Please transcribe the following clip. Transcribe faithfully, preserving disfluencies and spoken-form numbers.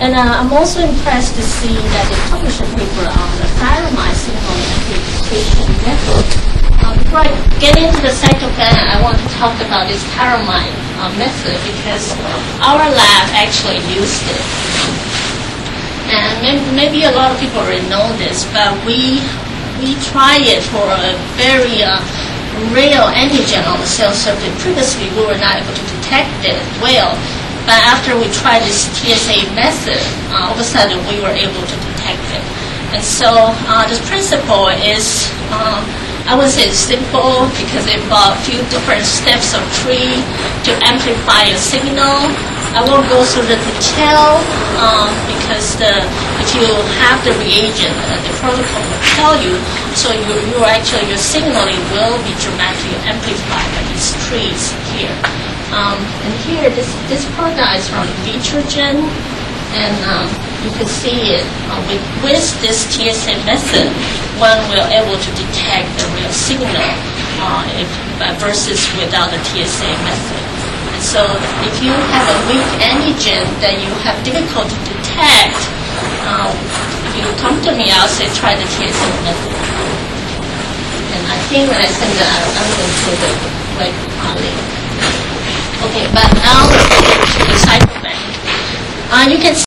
And uh, I'm also impressed to see that they published a paper on the thyramide signal amplification method. Uh, before I get into the cytoplan, I want to talk about this thyramide uh, method because our lab actually used it. And maybe, maybe a lot of people already know this, but we we try it for a very uh, rare antigen on the cell surface. Previously, we were not able to detect it well. But after we tried this T S A method, uh, all of a sudden we were able to detect it. And so uh, this principle is, uh, I would say it's simple because it involves a few different steps of tree to amplify a signal. I won't go through the detail um, because the, if you have the reagent, uh, the protocol will tell you, so you, you actually, your signaling will be dramatically amplified by these trees here. Um, and here, this, this product is from Vitrogen, and um, you can see it uh, with, with this T S A method, one will able to detect the real signal uh, if, uh, versus without the T S A method. And so if you have a weak antigen that you have difficulty to detect, uh, if you come to me, I'll say try the T S A method. And I think when I send that, I'm going to put the right uh, link. Okay, but now let's get to the cytoplan. Uh, you can